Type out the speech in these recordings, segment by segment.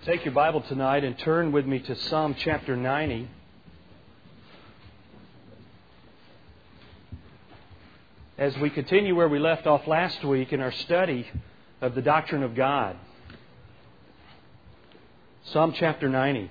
Take your Bible tonight and turn with me to Psalm chapter 90. As we continue where we left off last week in our study of the doctrine of God. Psalm chapter 90.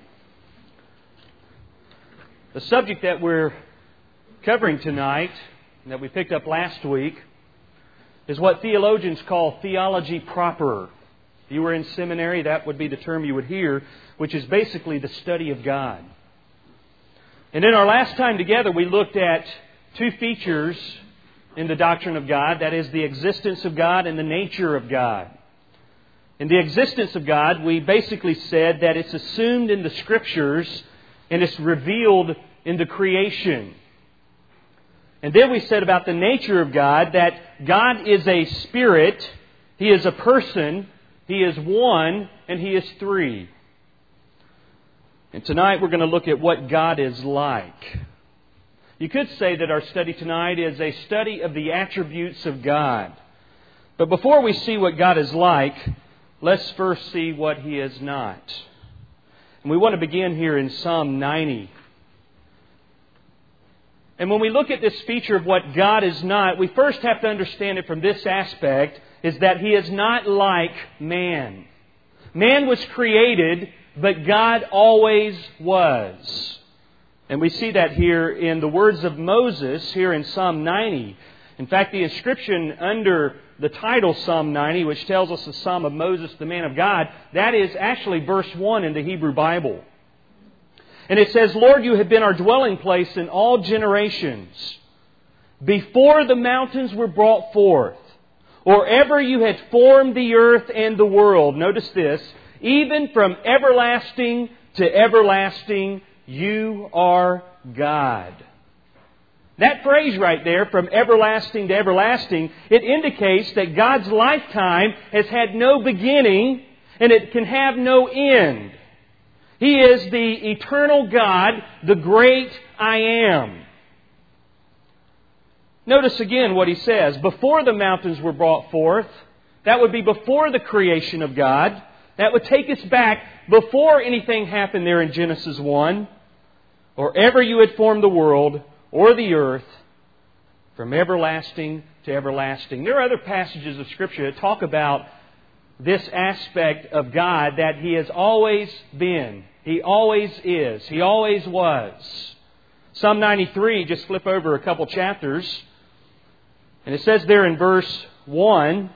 The subject that we're covering tonight, that we picked up last week, is what theologians call theology proper. If you were in seminary, that would be the term you would hear, which is basically the study of God. And in our last time together, we looked at two features in the doctrine of God. That is the existence of God and the nature of God. In the existence of God, we basically said that it's assumed in the Scriptures and it's revealed in the creation. And then we said about the nature of God that God is a spirit, He is a person, He is one, and He is three. And tonight we're going to look at what God is like. You could say that our study tonight is a study of the attributes of God. But before we see what God is like, let's first see what He is not. And we want to begin here in Psalm 90. And when we look at this feature of what God is not, we first have to understand it from this aspect, is that He is not like man. Man was created, but God always was. And we see that here in the words of Moses here in Psalm 90. In fact, the inscription under the title Psalm 90, which tells us the Psalm of Moses, the man of God, that is actually verse 1 in the Hebrew Bible. And it says, Lord, you have been our dwelling place in all generations. Before the mountains were brought forth, or ever you had formed the earth and the world. Notice this. Even from everlasting to everlasting, you are God. That phrase right there, from everlasting to everlasting, it indicates that God's lifetime has had no beginning and it can have no end. He is the eternal God, the great I am. Notice again what he says. Before the mountains were brought forth, that would be before the creation of God. That would take us back before anything happened there in Genesis 1. Or ever you had formed the world or the earth, from everlasting to everlasting. There are other passages of Scripture that talk about this aspect of God, that He has always been. He always is. He always was. Psalm 93, just flip over a couple chapters. And it says there in verse 1,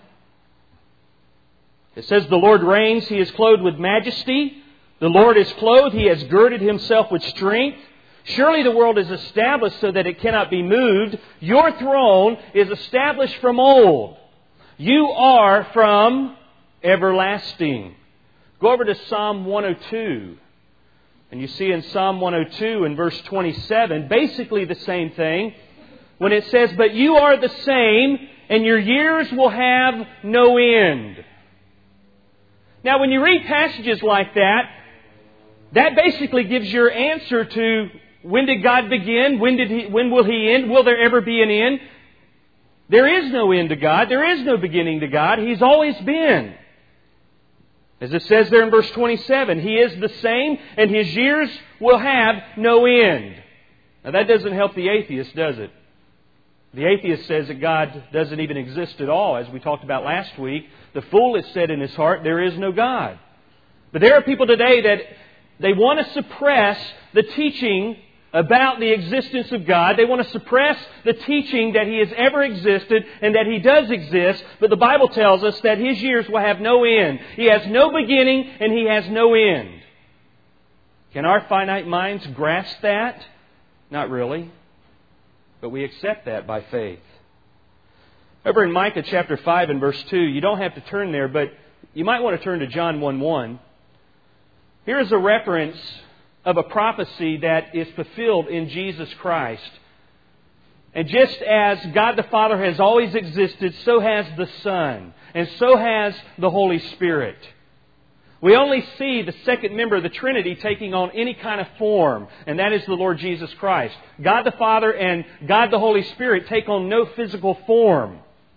it says, the Lord reigns, He is clothed with majesty. The Lord is clothed, He has girded Himself with strength. Surely the world is established so that it cannot be moved. Your throne is established from old. You are from everlasting. Go over to Psalm 102. And you see in Psalm 102 in verse 27, basically the same thing. When it says, but you are the same, and your years will have no end. Now, when you read passages like that, that basically gives your answer to when did God begin? When will He end? Will there ever be an end? There is no end to God. There is no beginning to God. He's always been. As it says there in verse 27, He is the same, and His years will have no end. Now, that doesn't help the atheist, does it? The atheist says that God doesn't even exist at all. As we talked about last week, the fool has said in his heart, there is no God. But there are people today that they want to suppress the teaching about the existence of God. They want to suppress the teaching that He has ever existed and that He does exist. But the Bible tells us that His years will have no end. He has no beginning and He has no end. Can our finite minds grasp that? Not really. But we accept that by faith. Over in Micah chapter 5 and verse 2, you don't have to turn there, but you might want to turn to John 1:1. Here is a reference of a prophecy that is fulfilled in Jesus Christ. And just as God the Father has always existed, so has the Son, and so has the Holy Spirit. We only see the second member of the Trinity taking on any kind of form, and that is the Lord Jesus Christ. God the Father and God the Holy Spirit take on no physical form.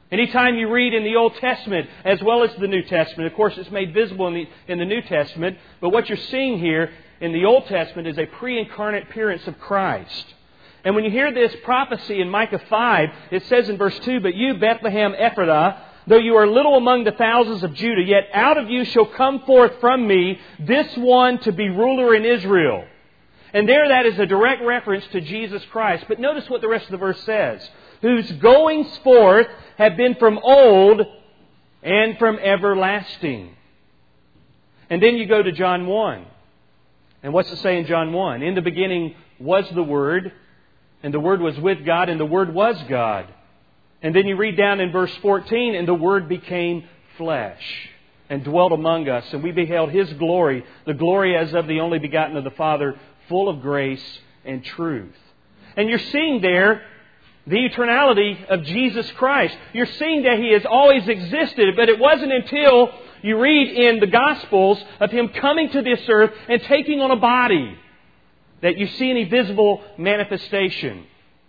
Anytime you read in the Old Testament as well as the New Testament, of course it's made visible in the New Testament, but what you're seeing here in the Old Testament is a pre-incarnate appearance of Christ. And when you hear this prophecy in Micah 5, it says in verse 2, "But you, Bethlehem Ephrathah, though you are little among the thousands of Judah, yet out of you shall come forth from me this one to be ruler in Israel." And there that is a direct reference to Jesus Christ. But notice what the rest of the verse says. "Whose goings forth have been from old and from everlasting." And then you go to John 1. And what's it say in John 1? "In the beginning was the Word, and the Word was with God, and the Word was God." And then you read down in verse 14, "And the Word became flesh and dwelt among us, and we beheld His glory, the glory as of the only begotten of the Father, full of grace and truth." And you're seeing there the eternality of Jesus Christ. You're seeing that He has always existed, but it wasn't until you read in the Gospels of Him coming to this earth and taking on a body that you see any visible manifestation.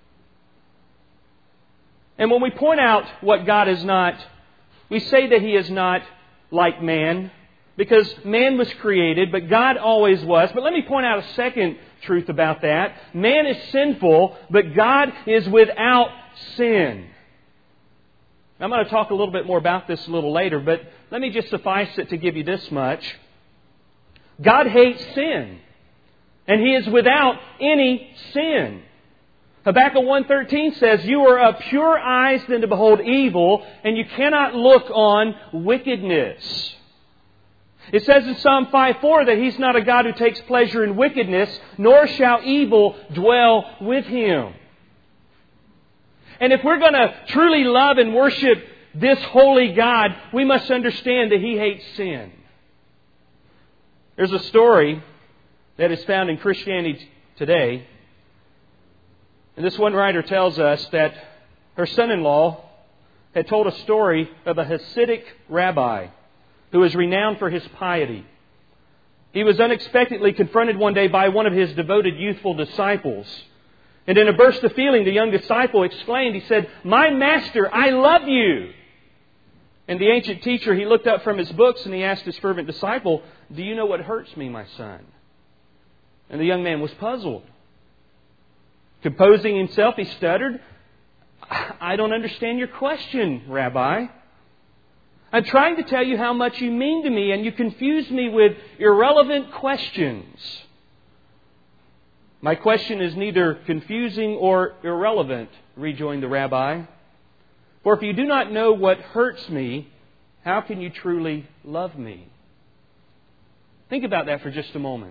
And when we point out what God is not, we say that He is not like man, because man was created, but God always was. But let me point out a second truth about that. Man is sinful, but God is without sin. I'm going to talk a little bit more about this a little later, but let me just suffice it to give you this much. God hates sin, and He is without any sin. Habakkuk 1:13 says, "You are of pure eyes than to behold evil, and you cannot look on wickedness." It says in Psalm 5:4 that He's not a God who takes pleasure in wickedness, nor shall evil dwell with Him. And if we're going to truly love and worship this holy God, we must understand that He hates sin. There's a story that is found in Christianity Today. And this one writer tells us that her son-in-law had told a story of a Hasidic rabbi who was renowned for his piety. He was unexpectedly confronted one day by one of his devoted youthful disciples. And in a burst of feeling, the young disciple exclaimed, he said, "My master, I love you." And the ancient teacher, he looked up from his books and he asked his fervent disciple, "Do you know what hurts me, my son?" And the young man was puzzled. Composing himself, he stuttered, "I don't understand your question, Rabbi. I'm trying to tell you how much you mean to me, and you confuse me with irrelevant questions." "My question is neither confusing or irrelevant," rejoined the rabbi. "For if you do not know what hurts me, how can you truly love me?" Think about that for just a moment.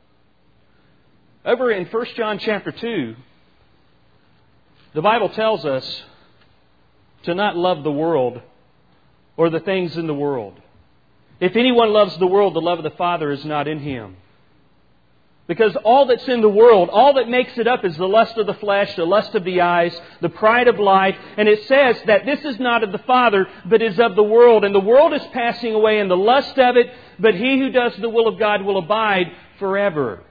Over in 1 John chapter 2, the Bible tells us to not love the world or the things in the world. "If anyone loves the world, the love of the Father is not in him." Because all that's in the world, all that makes it up is the lust of the flesh, the lust of the eyes, the pride of life. And it says that this is not of the Father, but is of the world. And the world is passing away and the lust of it, but he who does the will of God will abide forever.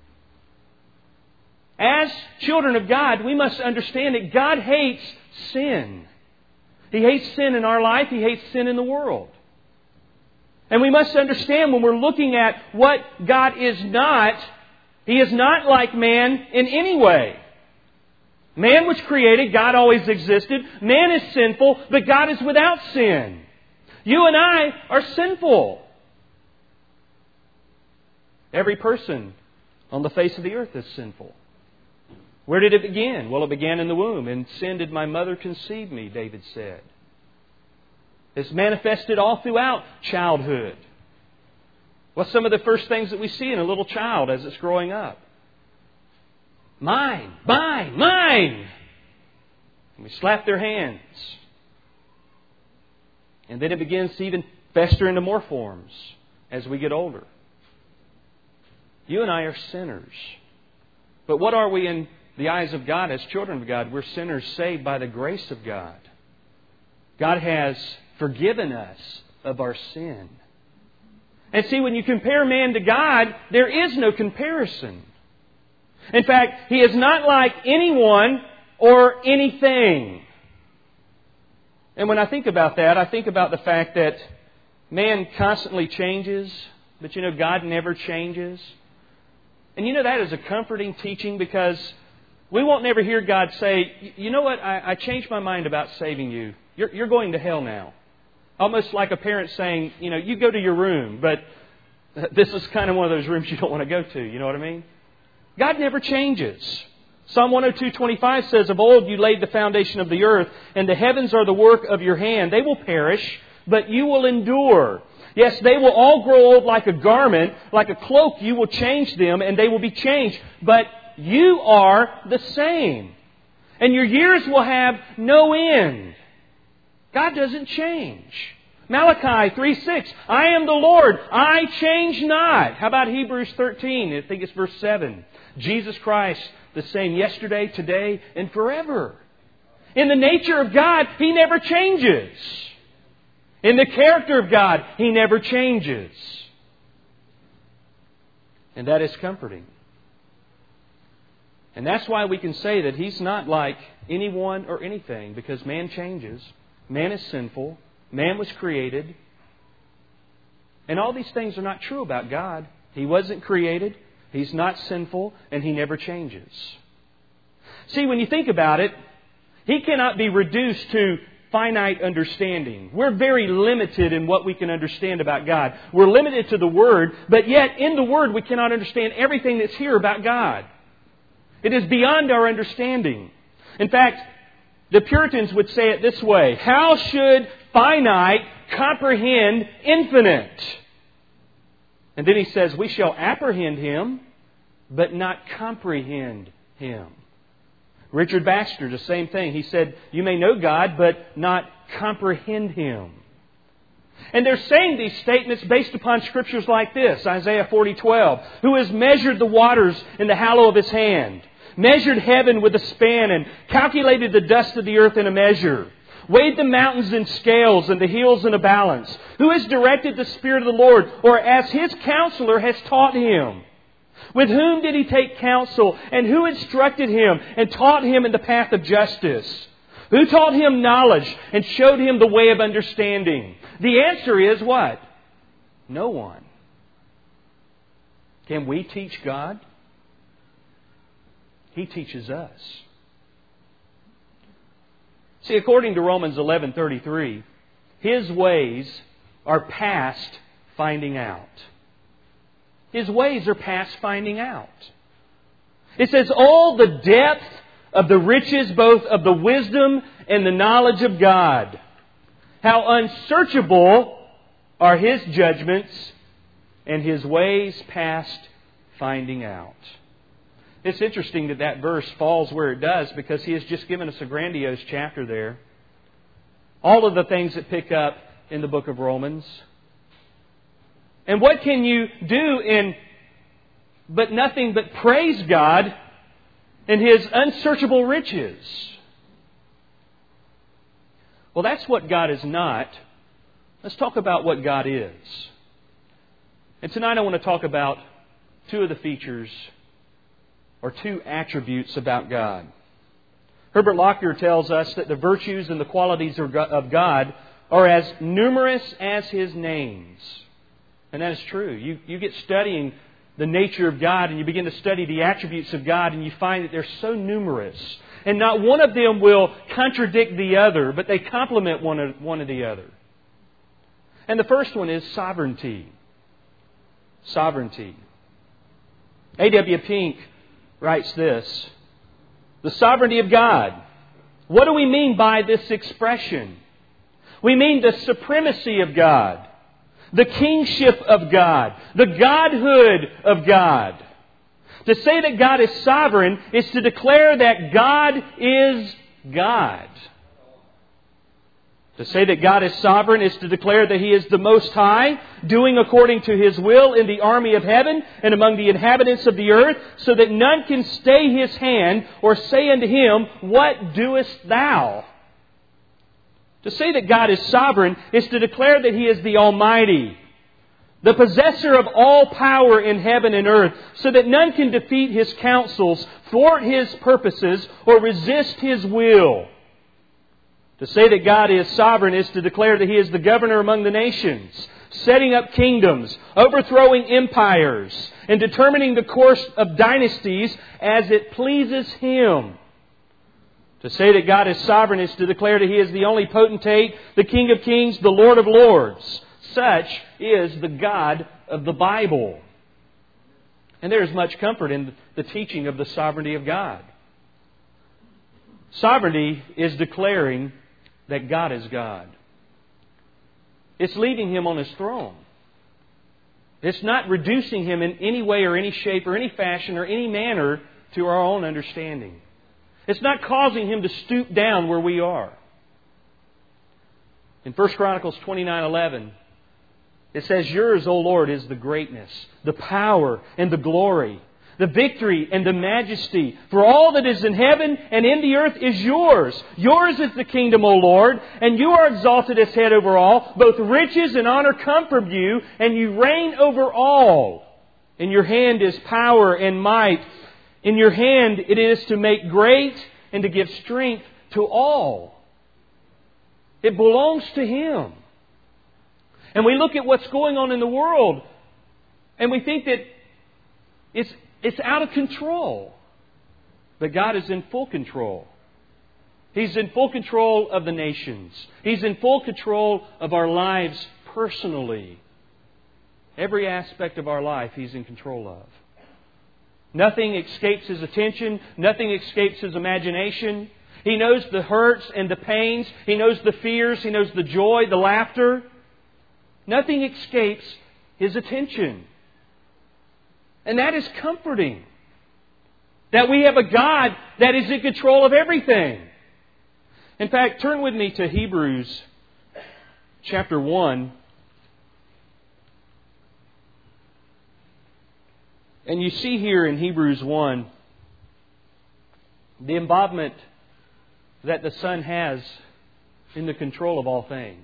As children of God, we must understand that God hates sin. He hates sin in our life. He hates sin in the world. And we must understand when we're looking at what God is not, He is not like man in any way. Man was created. God always existed. Man is sinful, but God is without sin. You and I are sinful. Every person on the face of the earth is sinful. Where did it begin? Well, it began in the womb. "In sin did my mother conceive me," David said. It's manifested all throughout childhood. What's some of the first things that we see in a little child as it's growing up? Mine, mine, mine. And we slap their hands. And then it begins to even fester into more forms as we get older. You and I are sinners. But what are we in the eyes of God as children of God? We're sinners saved by the grace of God. God has forgiven us of our sin. And see, when you compare man to God, there is no comparison. In fact, He is not like anyone or anything. And when I think about that, I think about the fact that man constantly changes, but God never changes. And that is a comforting teaching, because we won't never hear God say, you know what, I changed my mind about saving you. You're going to hell now. Almost like a parent saying, you go to your room, but this is kind of one of those rooms you don't want to go to. You know what I mean? God never changes. Psalm 102:25 says, of old you laid the foundation of the earth, and the heavens are the work of your hand. They will perish, but you will endure. Yes, they will all grow old like a garment, like a cloak. You will change them, and they will be changed. But you are the same. And your years will have no end. God doesn't change. Malachi 3:6, I am the Lord, I change not. How about Hebrews 13? I think it's verse 7. Jesus Christ, the same yesterday, today, and forever. In the nature of God, He never changes. In the character of God, He never changes. And that is comforting. And that's why we can say that He's not like anyone or anything, because man changes. Man is sinful. Man was created. And all these things are not true about God. He wasn't created. He's not sinful. And He never changes. See, when you think about it, He cannot be reduced to finite understanding. We're very limited in what we can understand about God. We're limited to the Word, but yet in the Word we cannot understand everything that's here about God. It is beyond our understanding. In fact, the Puritans would say it this way: how should finite comprehend infinite? And then he says, we shall apprehend Him, but not comprehend Him. Richard Baxter, the same thing. He said, you may know God, but not comprehend Him. And they're saying these statements based upon scriptures like this. Isaiah 40:12. Who has measured the waters in the hollow of His hand, measured heaven with a span, and calculated the dust of the earth in a measure, weighed the mountains in scales and the hills in a balance. Who has directed the Spirit of the Lord, or as His counselor has taught Him? With whom did He take counsel? And who instructed Him and taught Him in the path of justice? Who taught Him knowledge and showed Him the way of understanding? The answer is what? No one. Can we teach God? He teaches us. See, according to Romans 11:33, His ways are past finding out. His ways are past finding out. It says, all the depth of the riches, both of the wisdom and the knowledge of God. How unsearchable are His judgments, and His ways past finding out. It's interesting that that verse falls where it does, because He has just given us a grandiose chapter there. All of the things that pick up in the book of Romans. And what can you do but nothing but praise God in His unsearchable riches? Well, that's what God is not. Let's talk about what God is. And tonight I want to talk about two of the features, or two attributes about God. Herbert Lockyer tells us that the virtues and the qualities of God are as numerous as His names. And that is true. You get studying the nature of God, and you begin to study the attributes of God, and you find that they're so numerous. And not one of them will contradict the other, but they complement one of the other. And the first one is sovereignty. Sovereignty. A.W. Pink writes this: the sovereignty of God. What do we mean by this expression? We mean the supremacy of God, the kingship of God, the godhood of God. To say that God is sovereign is to declare that God is God. To say that God is sovereign is to declare that He is the Most High, doing according to His will in the army of heaven and among the inhabitants of the earth, so that none can stay His hand or say unto Him, what doest thou? To say that God is sovereign is to declare that He is the Almighty, the possessor of all power in heaven and earth, so that none can defeat His counsels, thwart His purposes, or resist His will. To say that God is sovereign is to declare that He is the governor among the nations, setting up kingdoms, overthrowing empires, and determining the course of dynasties as it pleases Him. To say that God is sovereign is to declare that He is the only potentate, the King of kings, the Lord of lords. Such is the God of the Bible. And there is much comfort in the teaching of the sovereignty of God. Sovereignty is declaring that God is God. It's leaving Him on His throne. It's not reducing Him in any way or any shape or any fashion or any manner to our own understanding. It's not causing Him to stoop down where we are. In 1 Chronicles 29:11, it says, Yours, O Lord, is the greatness, the power, and the glory, the victory and the majesty. For all that is in heaven and in the earth is Yours. Yours is the kingdom, O Lord, and You are exalted as head over all. Both riches and honor come from You, and You reign over all. In Your hand is power and might. In Your hand it is to make great and to give strength to all. It belongs to Him. And we look at what's going on in the world and we think that it's out of control. But God is in full control. He's in full control of the nations. He's in full control of our lives personally. Every aspect of our life He's in control of. Nothing escapes His attention. Nothing escapes His imagination. He knows the hurts and the pains. He knows the fears. He knows the joy, the laughter. Nothing escapes His attention. And that is comforting. That we have a God that is in control of everything. In fact, turn with me to Hebrews chapter 1. And you see here in Hebrews 1 the involvement that the Son has in the control of all things.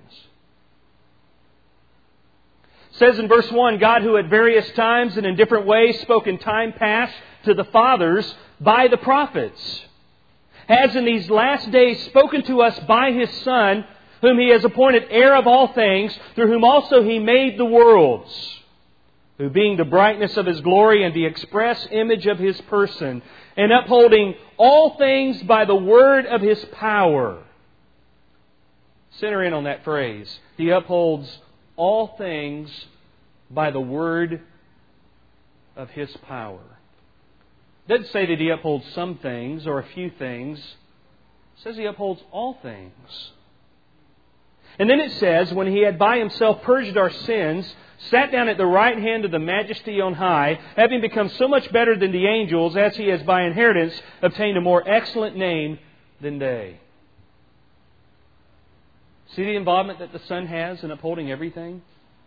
It says in verse 1, God, who at various times and in different ways spoke in time past to the fathers by the prophets, has in these last days spoken to us by His Son, whom He has appointed heir of all things, through whom also He made the worlds, who being the brightness of His glory and the express image of His person, and upholding all things by the word of His power. Center in on that phrase. He upholds all things by the word of His power. It doesn't say that He upholds some things or a few things. It says He upholds all things. And then it says, when He had by Himself purged our sins, sat down at the right hand of the Majesty on high, having become so much better than the angels, as He has by inheritance obtained a more excellent name than they. See the involvement that the Son has in upholding everything?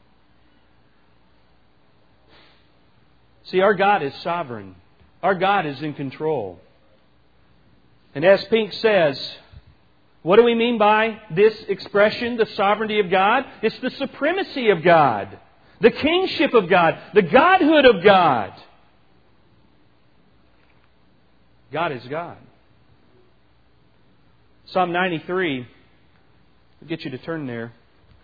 See, our God is sovereign. Our God is in control. And as Pink says, what do we mean by this expression, the sovereignty of God? It's the supremacy of God, the kingship of God, the godhood of God. God is God. Psalm 93, I'll get you to turn there.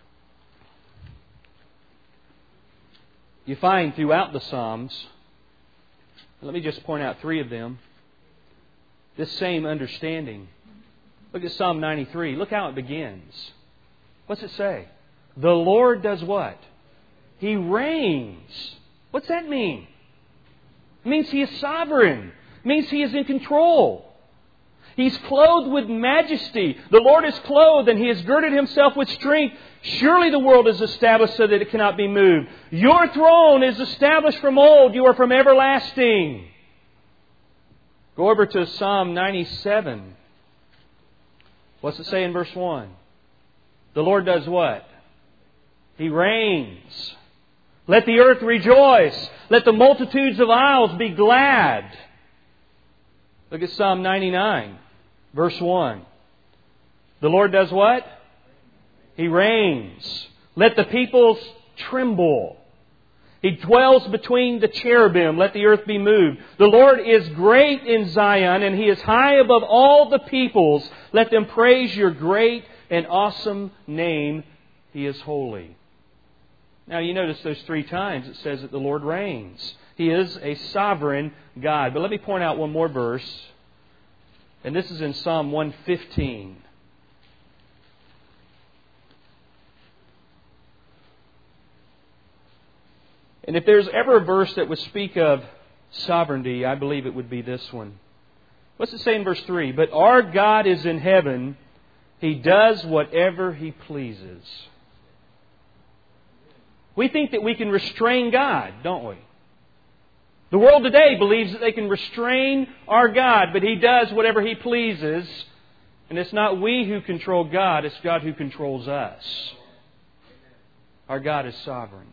You find throughout the Psalms, let me just point out 3 of them, this same understanding. Look at Psalm 93. Look how it begins. What's it say? The Lord does what? He reigns. What's that mean? It means He is sovereign. It means He is in control. He's clothed with majesty. The Lord is clothed and He has girded Himself with strength. Surely the world is established so that it cannot be moved. Your throne is established from old. You are from everlasting. Go over to Psalm 97. What's it say in verse 1? The Lord does what? He reigns. Let the earth rejoice. Let the multitudes of isles be glad. Look at Psalm 99, verse 1. The Lord does what? He reigns. Let the peoples tremble. He dwells between the cherubim. Let the earth be moved. The Lord is great in Zion, and He is high above all the peoples. Let them praise Your great and awesome name. He is holy. Now you notice those 3 times it says that the Lord reigns. He is a sovereign God. But let me point out one more verse. And this is in Psalm 115. And if there's ever a verse that would speak of sovereignty, I believe it would be this one. What's it say in verse 3? But our God is in heaven. He does whatever He pleases. We think that we can restrain God, don't we? The world today believes that they can restrain our God, but He does whatever He pleases. And it's not we who control God, it's God who controls us. Our God is sovereign.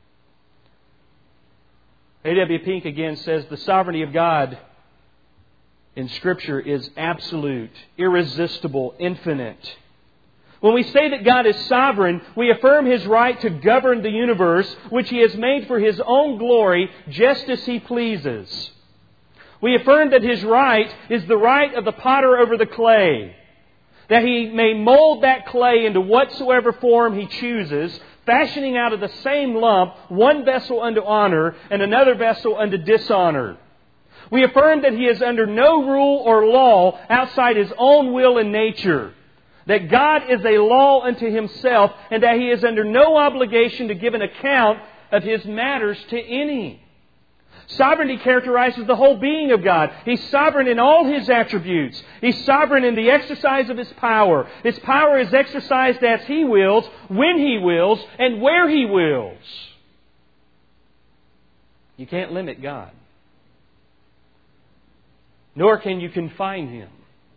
A.W. Pink again says, the sovereignty of God in Scripture is absolute, irresistible, infinite. When we say that God is sovereign, we affirm His right to govern the universe, which He has made for His own glory, just as He pleases. We affirm that His right is the right of the potter over the clay, that He may mold that clay into whatsoever form He chooses, fashioning out of the same lump one vessel unto honor and another vessel unto dishonor. We affirm that He is under no rule or law outside His own will and nature, that God is a law unto Himself, and that He is under no obligation to give an account of His matters to any. Sovereignty characterizes the whole being of God. He's sovereign in all His attributes. He's sovereign in the exercise of His power. His power is exercised as He wills, when He wills, and where He wills. You can't limit God. Nor can you confine Him.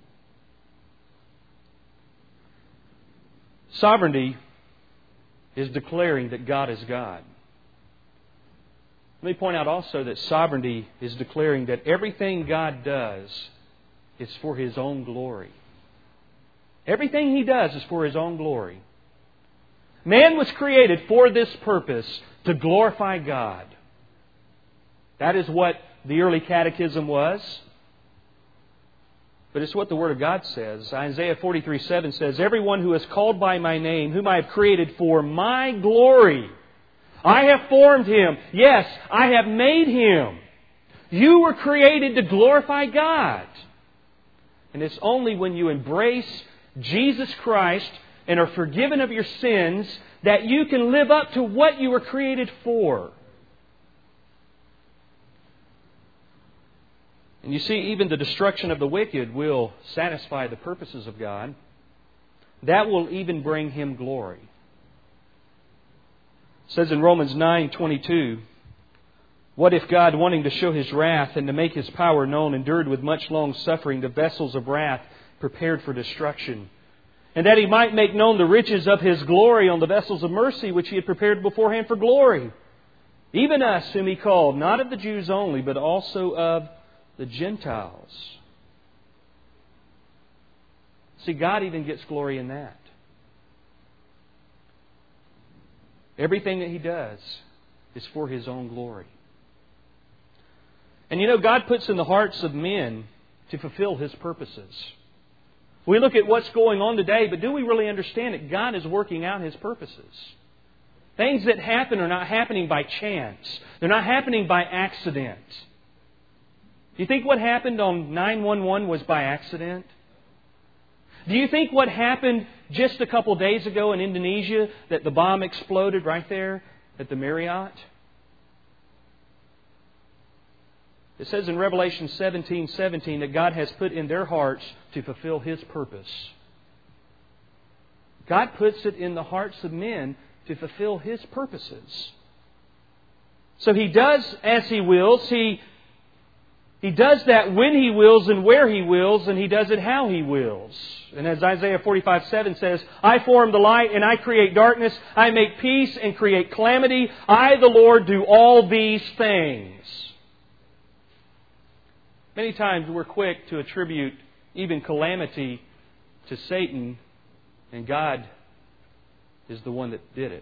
Sovereignty is declaring that God is God. Let me point out also that sovereignty is declaring that everything God does is for His own glory. Everything He does is for His own glory. Man was created for this purpose, to glorify God. That is what the early catechism was. But it's what the Word of God says. Isaiah 43:7 says, everyone who is called by my name, whom I have created for my glory, I have formed him. Yes, I have made him. You were created to glorify God. And it's only when you embrace Jesus Christ and are forgiven of your sins that you can live up to what you were created for. And you see, even the destruction of the wicked will satisfy the purposes of God. That will even bring Him glory. It says in Romans 9:22, what if God, wanting to show His wrath and to make His power known, endured with much long suffering the vessels of wrath prepared for destruction, and that He might make known the riches of His glory on the vessels of mercy which He had prepared beforehand for glory, even us whom He called, not of the Jews only, but also of the Gentiles. See, God even gets glory in that. Everything that He does is for His own glory. And you know, God puts in the hearts of men to fulfill His purposes. We look at what's going on today, but do we really understand that God is working out His purposes? Things that happen are not happening by chance. They're not happening by accident. Do you think what happened on 9/11 was by accident? Do you think what happened just a couple days ago in Indonesia, that the bomb exploded right there at the Marriott? It says in Revelation 17:17 that God has put in their hearts to fulfill His purpose. God puts it in the hearts of men to fulfill His purposes. So He does as He wills. He does that when He wills and where He wills, and He does it how He wills. And as Isaiah 45:7 says, I form the light and I create darkness. I make peace and create calamity. I, the Lord, do all these things. Many times we're quick to attribute even calamity to Satan, and God is the one that did it.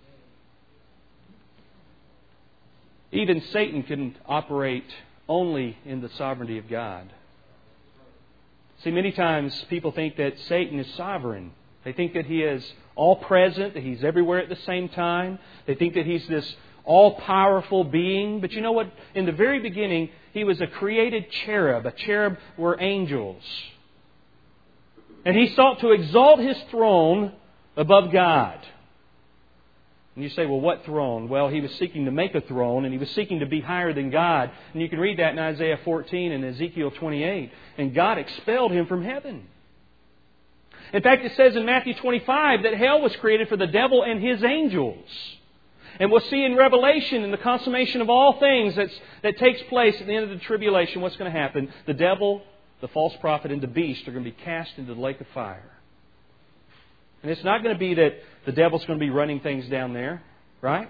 Even Satan can operate only in the sovereignty of God. See, many times people think that Satan is sovereign. They think that He is all-present, that He's everywhere at the same time. They think that He's this all-powerful being. But you know what? In the very beginning, He was a created cherub. A cherub were angels. And He sought to exalt His throne above God. And you say, well, what throne? Well, He was seeking to make a throne, and He was seeking to be higher than God. And you can read that in Isaiah 14 and Ezekiel 28. And God expelled Him from heaven. In fact, it says in Matthew 25 that hell was created for the devil and his angels. And we'll see in Revelation, in the consummation of all things that takes place at the end of the tribulation, what's going to happen? The devil, the false prophet, and the beast are going to be cast into the lake of fire. And it's not going to be that the devil's going to be running things down there, right?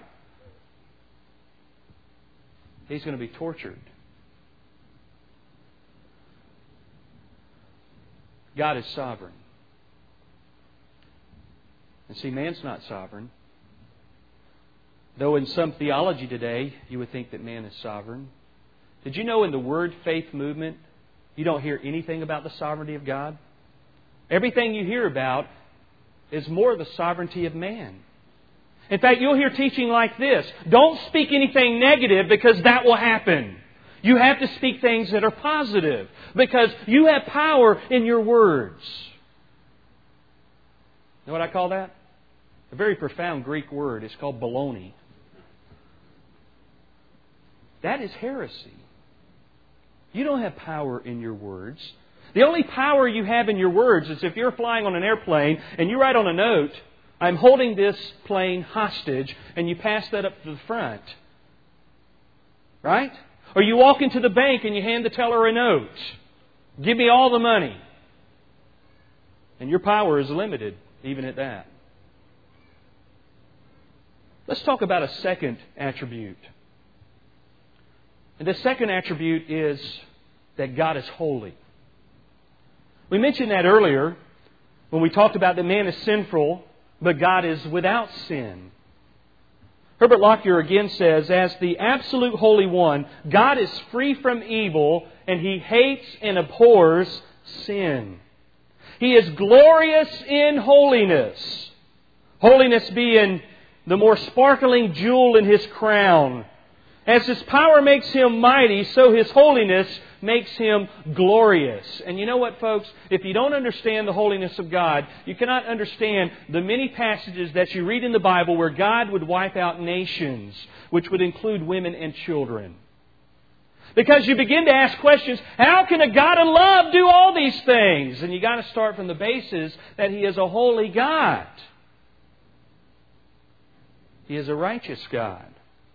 He's going to be tortured. God is sovereign. And see, man's not sovereign. Though in some theology today, you would think that man is sovereign. Did you know in the Word Faith movement, you don't hear anything about the sovereignty of God? Everything you hear about is more the sovereignty of man. In fact, you'll hear teaching like this. Don't speak anything negative because that will happen. You have to speak things that are positive because you have power in your words. You know what I call that? A very profound Greek word. It's called baloney. That is heresy. You don't have power in your words. The only power you have in your words is if you're flying on an airplane and you write on a note, I'm holding this plane hostage, and you pass that up to the front. Right? Or you walk into the bank and you hand the teller a note. Give me all the money. And your power is limited, even at that. Let's talk about a second attribute. And the second attribute is that God is holy. We mentioned that earlier when we talked about that man is sinful, but God is without sin. Herbert Lockyer again says, as the absolute Holy One, God is free from evil and He hates and abhors sin. He is glorious in holiness. Holiness being the more sparkling jewel in His crown. As His power makes Him mighty, so His holiness makes Him glorious. And you know what, folks? If you don't understand the holiness of God, you cannot understand the many passages that you read in the Bible where God would wipe out nations, which would include women and children. Because you begin to ask questions, how can a God of love do all these things? And you got to start from the basis that He is a holy God. He is a righteous God.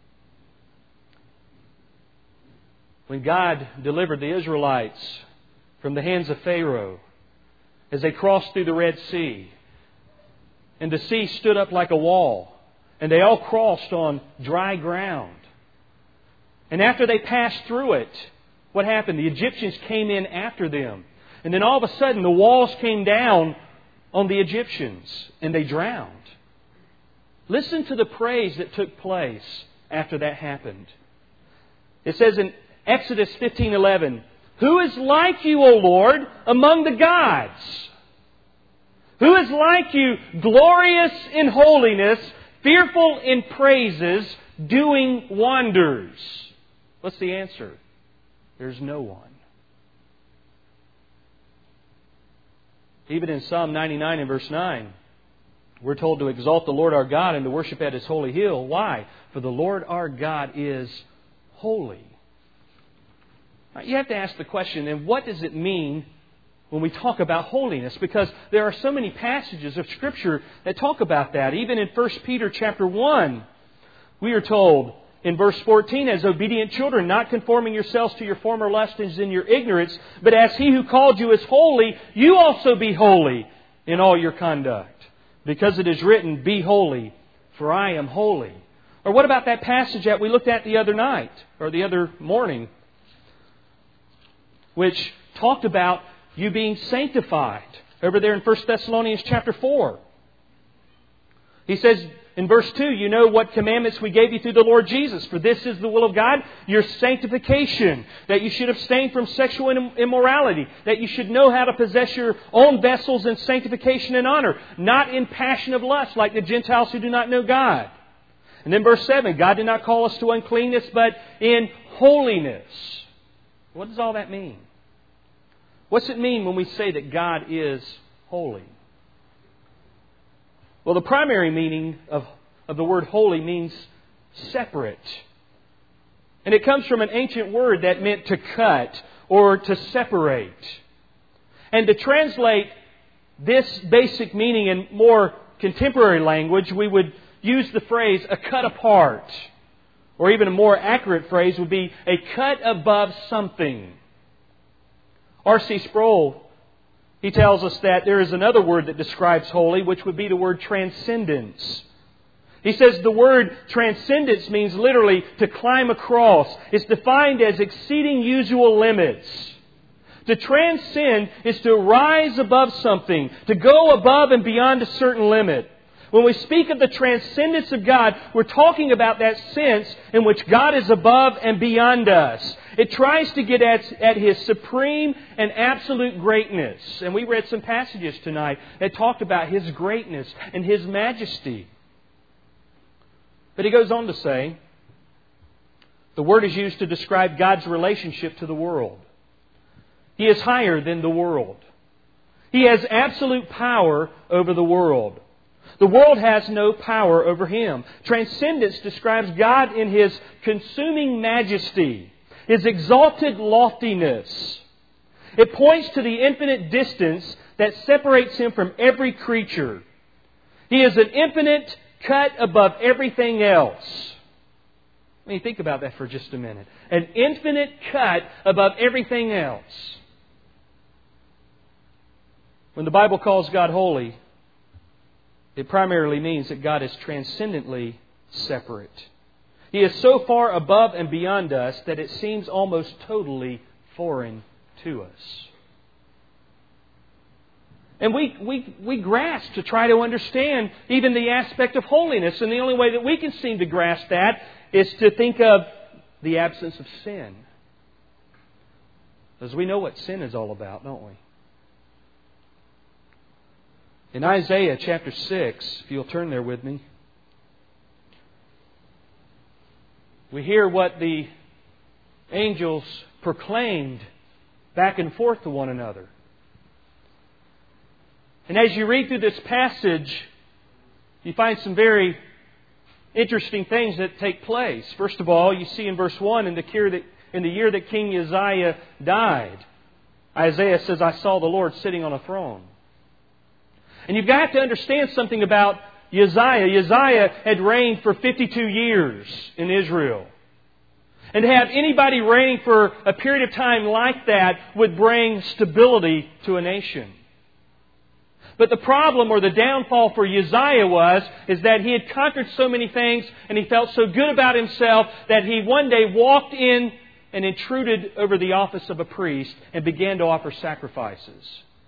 When God delivered the Israelites from the hands of Pharaoh, as they crossed through the Red Sea, and the sea stood up like a wall, and they all crossed on dry ground. And after they passed through it, what happened? The Egyptians came in after them. And then all of a sudden, the walls came down on the Egyptians, and they drowned. Listen to the praise that took place after that happened. It says in Exodus 15:11, who is like you, O Lord, among the gods? Who is like you, glorious in holiness, fearful in praises, doing wonders? What's the answer? There's no one. Even in Psalm 99 and verse 9, we're told to exalt the Lord our God and to worship at His holy hill. Why? For the Lord our God is holy. Now, you have to ask the question, then what does it mean when we talk about holiness? Because there are so many passages of Scripture that talk about that. Even in 1 Peter chapter 1, we are told in verse 14, as obedient children, not conforming yourselves to your former lusts in your ignorance, but as He who called you is holy, you also be holy in all your conduct. Because it is written, be holy, for I am holy. Or what about that passage that we looked at the other night, or the other morning, which talked about you being sanctified over there in 1 Thessalonians chapter 4. He says, in verse 2, you know what commandments we gave you through the Lord Jesus. For this is the will of God, your sanctification, that you should abstain from sexual immorality, that you should know how to possess your own vessels in sanctification and honor, not in passion of lust like the Gentiles who do not know God. And then verse 7, God did not call us to uncleanness, but in holiness. What does all that mean? What's it mean when we say that God is holy? Well, the primary meaning of the word holy means separate. And it comes from an ancient word that meant to cut or to separate. And to translate this basic meaning in more contemporary language, we would use the phrase a cut apart. Or even a more accurate phrase would be a cut above something. R.C. Sproul, he tells us that there is another word that describes holy, which would be the word transcendence. He says the word transcendence means literally to climb across. It's defined as exceeding usual limits. To transcend is to rise above something, to go above and beyond a certain limit. When we speak of the transcendence of God, we're talking about that sense in which God is above and beyond us. It tries to get at His supreme and absolute greatness. And we read some passages tonight that talked about His greatness and His majesty. But he goes on to say, the word is used to describe God's relationship to the world. He is higher than the world. He has absolute power over the world. The world has no power over Him. Transcendence describes God in His consuming majesty, His exalted loftiness. It points to the infinite distance that separates Him from every creature. He is an infinite cut above everything else. I mean, think about that for just a minute. An infinite cut above everything else. When the Bible calls God holy, it primarily means that God is transcendently separate. He is so far above and beyond us that it seems almost totally foreign to us. And we grasp to try to understand even the aspect of holiness. And the only way that we can seem to grasp that is to think of the absence of sin. Because we know what sin is all about, don't we? In Isaiah chapter 6, if you'll turn there with me, we hear what the angels proclaimed back and forth to one another. And as you read through this passage, you find some very interesting things that take place. First of all, you see in verse 1, in the year that King Uzziah died, Isaiah says, I saw the Lord sitting on a throne. And you've got to understand something about Uzziah. Uzziah had reigned for 52 years in Israel. And to have anybody reigning for a period of time like that would bring stability to a nation. But the problem or the downfall for Uzziah is that he had conquered so many things and he felt so good about himself that he one day walked in and intruded over the office of a priest and began to offer sacrifices.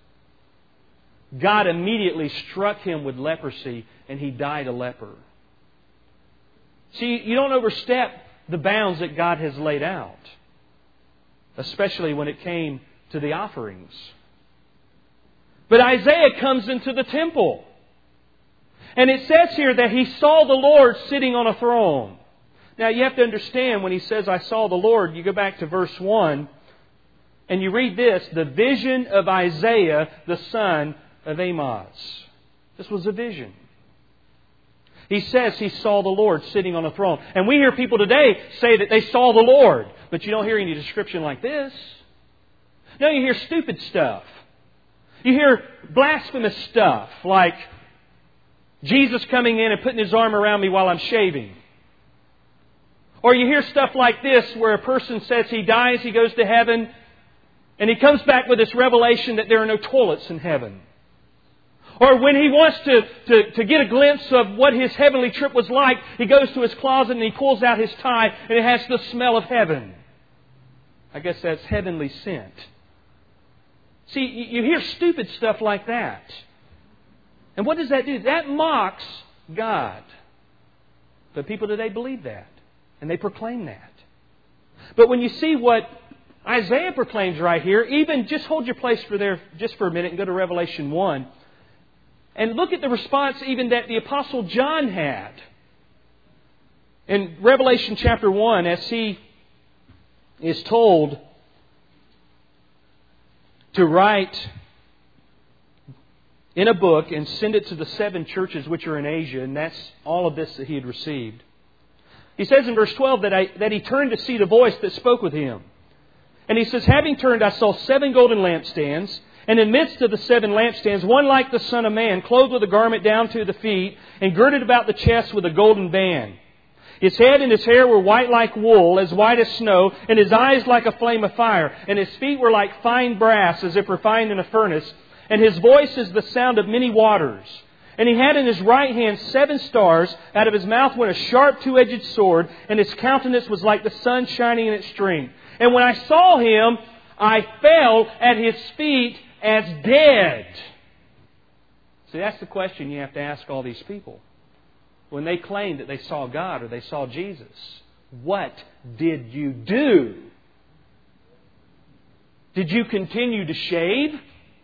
God immediately struck him with leprosy and he died a leper. See, you don't overstep the bounds that God has laid out, especially when it came to the offerings. But Isaiah comes into the temple. And it says here that he saw the Lord sitting on a throne. Now you have to understand when he says, I saw the Lord, you go back to verse 1 and you read this, the vision of Isaiah, the son of Amoz. This was a vision. He says he saw the Lord sitting on a throne. And we hear people today say that they saw the Lord. But you don't hear any description like this. No, you hear stupid stuff. You hear blasphemous stuff like Jesus coming in and putting His arm around me while I'm shaving. Or you hear stuff like this where a person says he dies, he goes to heaven, and he comes back with this revelation that there are no toilets in heaven. Or when he wants to get a glimpse of what his heavenly trip was like, he goes to his closet and he pulls out his tie and it has the smell of heaven. I guess that's heavenly scent. See, you hear stupid stuff like that. And what does that do? That mocks God. But people today believe that. And they proclaim that. But when you see what Isaiah proclaims right here, even just hold your place just for a minute and go to Revelation 1. And look at the response even that the Apostle John had. In Revelation chapter 1, as he is told to write in a book and send it to the 7 churches which are in Asia, and that's all of this that he had received. He says in verse 12 that he turned to see the voice that spoke with him. And he says, having turned, I saw 7 golden lampstands, and in the midst of the 7 lampstands, one like the Son of Man, clothed with a garment down to the feet, and girded about the chest with a golden band. His head and his hair were white like wool, as white as snow, and his eyes like a flame of fire, and his feet were like fine brass, as if refined in a furnace, and his voice is the sound of many waters. And he had in his right hand 7 stars, out of his mouth went a sharp 2-edged sword, and his countenance was like the sun shining in its strength. And when I saw him, I fell at his feet as dead. See, that's the question you have to ask all these people. When they claim that they saw God or they saw Jesus, what did you do? Did you continue to shave?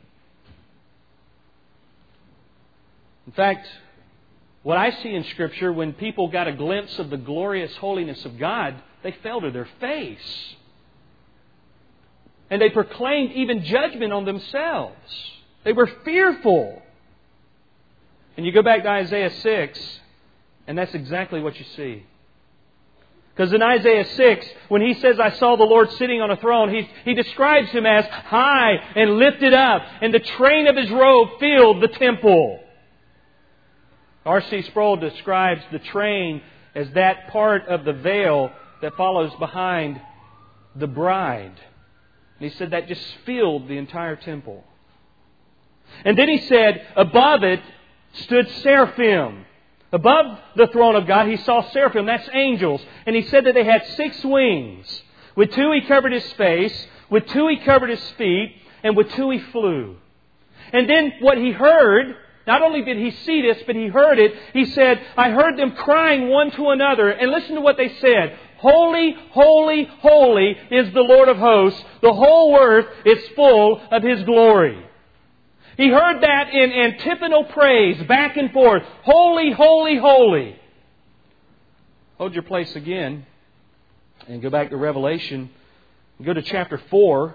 In fact, what I see in Scripture, when people got a glimpse of the glorious holiness of God, they fell to their face. And they proclaimed even judgment on themselves. They were fearful. And you go back to Isaiah 6, and that's exactly what you see. Because in Isaiah 6, when he says, I saw the Lord sitting on a throne, he describes Him as high and lifted up, and the train of His robe filled the temple. R.C. Sproul describes the train as that part of the veil that follows behind the bride. And he said that just filled the entire temple. And then he said, above it stood seraphim. Above the throne of God, he saw seraphim. That's angels. And he said that they had 6 wings. With 2 he covered his face. With 2 he covered his feet. And with 2 he flew. And then what he heard, not only did he see this, but he heard it. He said, I heard them crying one to another. And listen to what they said. Holy, holy, holy is the Lord of hosts. The whole earth is full of His glory. He heard that in antiphonal praise, back and forth. Holy, holy, holy. Hold your place again and go back to Revelation. Go to chapter 4.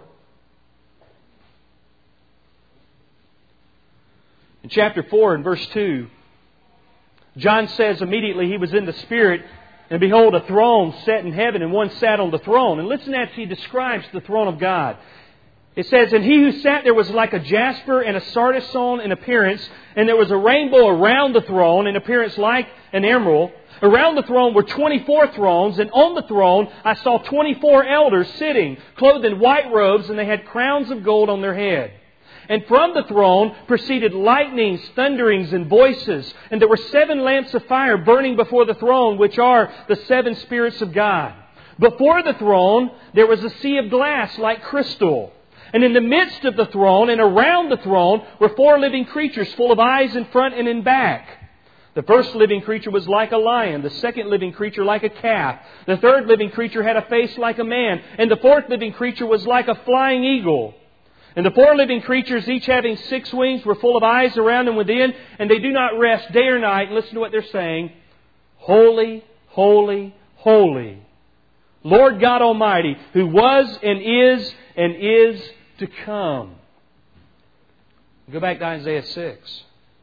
In chapter 4 and verse 2, John says immediately he was in the Spirit, and behold, a throne set in heaven, and one sat on the throne. And listen as he describes the throne of God. It says, and he who sat there was like a jasper and a sardonystone in appearance, and there was a rainbow around the throne in appearance like an emerald. Around the throne were 24 thrones, and on the throne I saw 24 elders sitting, clothed in white robes, and they had crowns of gold on their head. And from the throne proceeded lightnings, thunderings, and voices. And there were 7 lamps of fire burning before the throne, which are the 7 spirits of God. Before the throne there was a sea of glass like crystal. And in the midst of the throne and around the throne were 4 living creatures full of eyes in front and in back. The first living creature was like a lion, the second living creature like a calf. The third living creature had a face like a man, and the fourth living creature was like a flying eagle. And the 4 living creatures, each having 6 wings, were full of eyes around and within, and they do not rest day or night. And listen to what they're saying. Holy, holy, holy, Lord God Almighty, who was and is to come. Go back to Isaiah 6.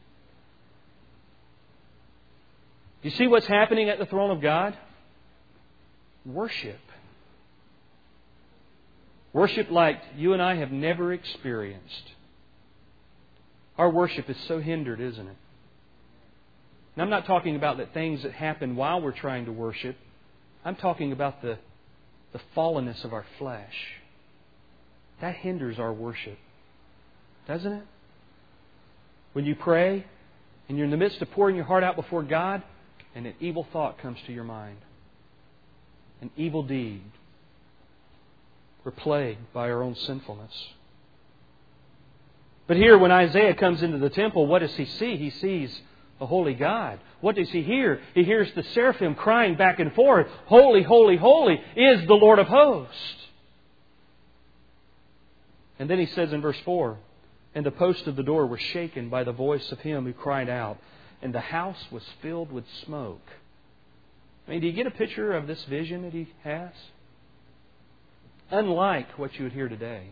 You see what's happening at the throne of God? Worship. Worship like you and I have never experienced. Our worship is so hindered, isn't it? And I'm not talking about the things that happen while we're trying to worship. I'm talking about the fallenness of our flesh. That hinders our worship, doesn't it? When you pray and you're in the midst of pouring your heart out before God, and an evil thought comes to your mind, an evil deed. We're plagued by our own sinfulness. But here, when Isaiah comes into the temple, what does he see? He sees a holy God. What does he hear? He hears the seraphim crying back and forth, Holy, holy, holy is the Lord of hosts. And then he says in verse 4, And the posts of the door were shaken by the voice of him who cried out, and the house was filled with smoke. I mean, do you get a picture of this vision that he has? Unlike what you would hear today.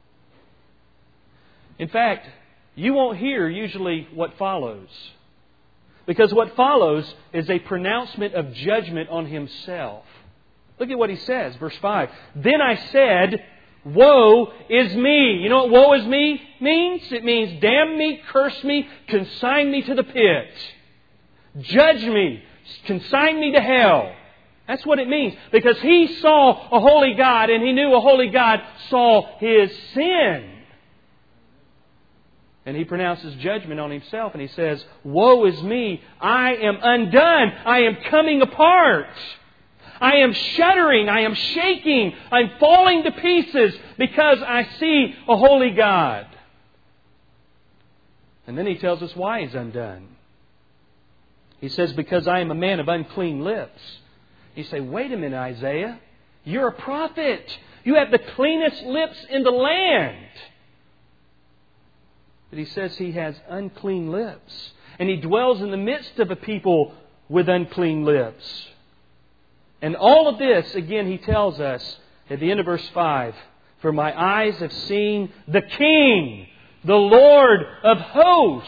In fact, you won't hear usually what follows. Because what follows is a pronouncement of judgment on himself. Look at what he says, verse 5. Then I said, Woe is me. You know what woe is me means? It means damn me, curse me, consign me to the pit. Judge me, consign me to hell. That's what it means. Because he saw a holy God, and he knew a holy God saw his sin. And he pronounces judgment on himself, and he says, Woe is me, I am undone, I am coming apart. I am shuddering, I am shaking, I'm falling to pieces because I see a holy God. And then he tells us why he's undone. He says, Because I am a man of unclean lips. You say, wait a minute, Isaiah, you're a prophet. You have the cleanest lips in the land. But he says he has unclean lips. And he dwells in the midst of a people with unclean lips. And all of this, again, he tells us at the end of verse 5, For my eyes have seen the King, the Lord of hosts.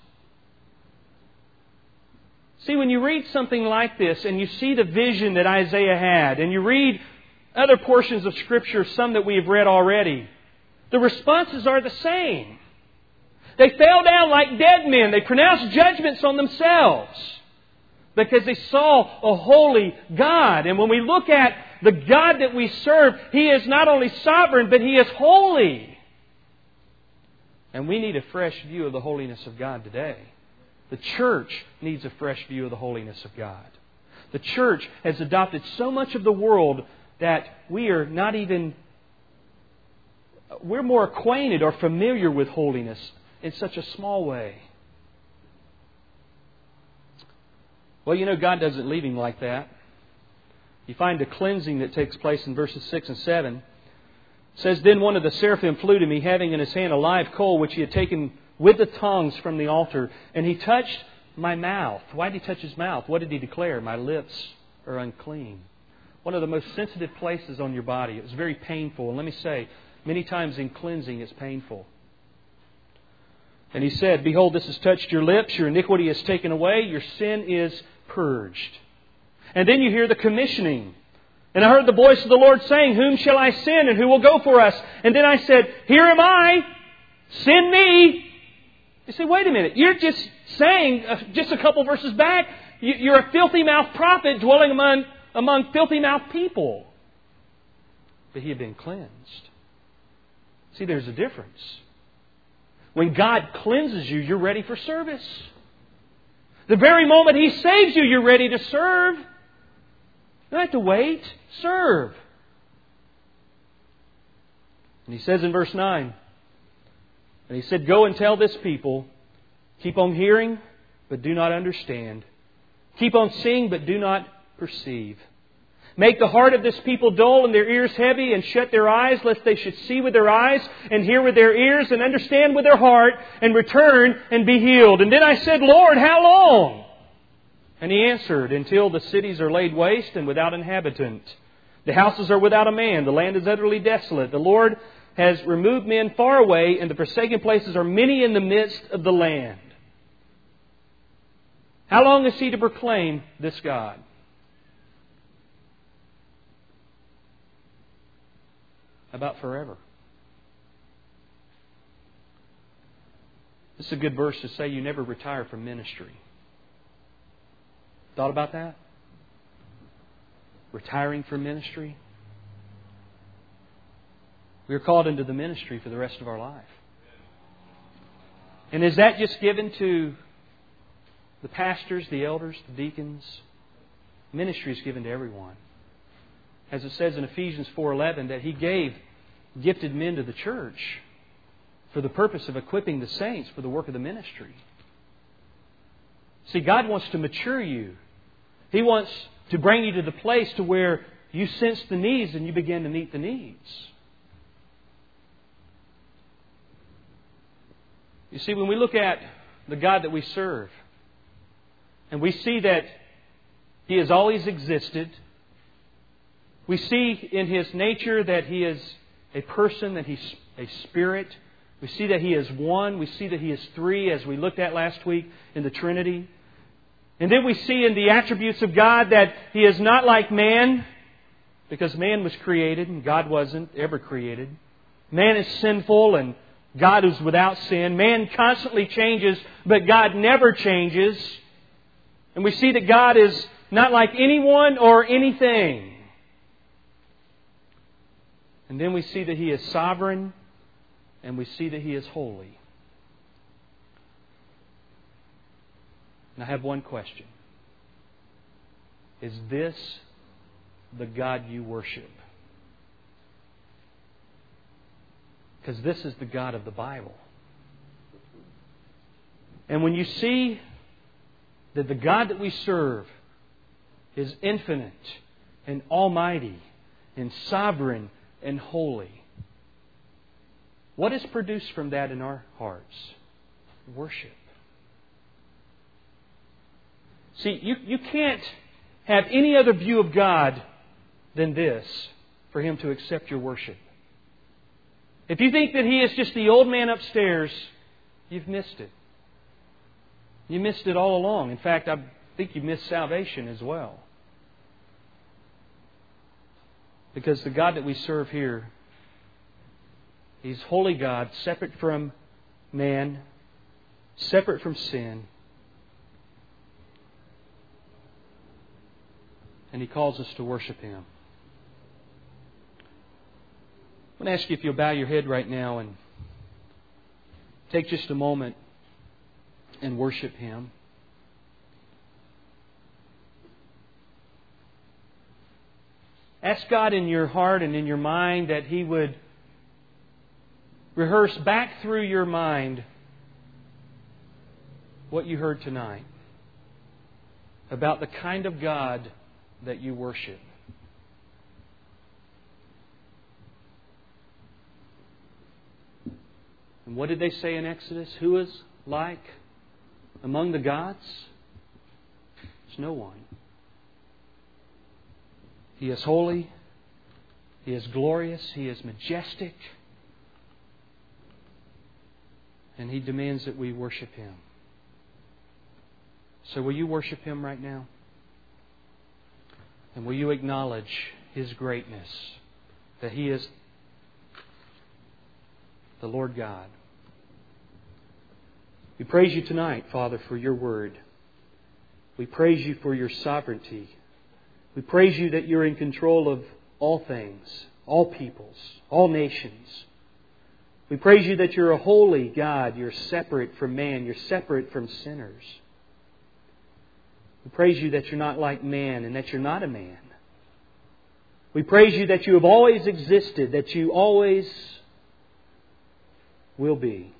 See, when you read something like this and you see the vision that Isaiah had, and you read other portions of Scripture, some that we have read already, the responses are the same. They fell down like dead men. They pronounced judgments on themselves because they saw a holy God. And when we look at the God that we serve, He is not only sovereign, but He is holy. And we need a fresh view of the holiness of God today. The church needs a fresh view of the holiness of God. The church has adopted so much of the world that we're more acquainted or familiar with holiness in such a small way. Well, you know, God doesn't leave him like that. You find the cleansing that takes place in verses 6 and 7. It says, Then one of the seraphim flew to me, having in his hand a live coal, which he had taken with the tongs from the altar. And he touched my mouth. Why did he touch his mouth? What did he declare? My lips are unclean. One of the most sensitive places on your body. It was very painful. And let me say, many times in cleansing it's painful. And he said, Behold, this has touched your lips. Your iniquity is taken away. Your sin is purged. And then you hear the commissioning. And I heard the voice of the Lord saying, Whom shall I send, and who will go for us? And then I said, Here am I. Send me. You say, wait a minute. You're just saying, just a couple verses back, you're a filthy-mouthed prophet dwelling among filthy-mouthed people. But he had been cleansed. See, there's a difference. When God cleanses you, you're ready for service. The very moment He saves you, you're ready to serve. You don't have to wait. Serve. And He says in verse 9, And He said, Go and tell this people, keep on hearing, but do not understand. Keep on seeing, but do not perceive. Make the heart of this people dull and their ears heavy, and shut their eyes, lest they should see with their eyes, and hear with their ears, and understand with their heart, and return and be healed. And then I said, Lord, how long? And He answered, Until the cities are laid waste and without inhabitant. The houses are without a man. The land is utterly desolate. The Lord has removed men far away, and the forsaken places are many in the midst of the land. How long is He to proclaim this God? About forever. This is a good verse to say you never retire from ministry. Thought about that? Retiring from ministry? We are called into the ministry for the rest of our life. And is that just given to the pastors, the elders, the deacons? Ministry is given to everyone. As it says in Ephesians 4:11, that He gave gifted men to the church for the purpose of equipping the saints for the work of the ministry. See, God wants to mature you. He wants to bring you to the place to where you sense the needs and you begin to meet the needs. You see, when we look at the God that we serve, and we see that He has always existed, we see in His nature that He is a person, that He's a spirit. We see that He is one. We see that He is three, as we looked at last week in the Trinity. And then we see in the attributes of God that He is not like man, because man was created and God wasn't ever created. Man is sinful and God is without sin. Man constantly changes, but God never changes. And we see that God is not like anyone or anything. And then we see that He is sovereign, and we see that He is holy. And I have one question. Is this the God you worship? Because this is the God of the Bible. And when you see that the God that we serve is infinite and almighty and sovereign and holy, what is produced from that in our hearts? Worship. See, you can't have any other view of God than this for Him to accept your worship. If you think that He is just the old man upstairs, you've missed it. You missed it all along. In fact, I think you missed salvation as well. Because the God that we serve here, He's holy God, separate from man, separate from sin. And He calls us to worship Him. I want to ask you if you'll bow your head right now and take just a moment and worship Him. Ask God in your heart and in your mind that He would rehearse back through your mind what you heard tonight about the kind of God that you worship. And what did they say in Exodus? Who is like among the gods? There's no one. He is holy. He is glorious. He is majestic. And He demands that we worship Him. So will you worship Him right now? And will you acknowledge His greatness, that He is the Lord God? We praise You tonight, Father, for Your Word. We praise You for Your sovereignty. We praise You that You're in control of all things, all peoples, all nations. We praise You that You're a holy God. You're separate from man. You're separate from sinners. We praise You that You're not like man and that You're not a man. We praise You that You have always existed, that You always will be.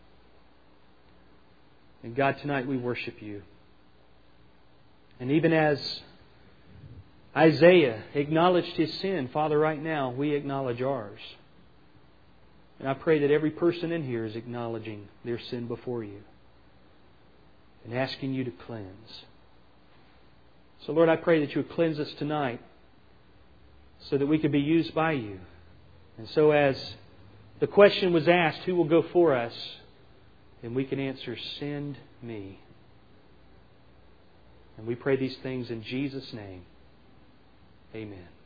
And God, tonight we worship You. And even as Isaiah acknowledged his sin, Father, right now we acknowledge ours. And I pray that every person in here is acknowledging their sin before You and asking You to cleanse. So Lord, I pray that You would cleanse us tonight so that we could be used by You. And so as the question was asked, who will go for us? And we can answer, send me. And we pray these things in Jesus' name. Amen.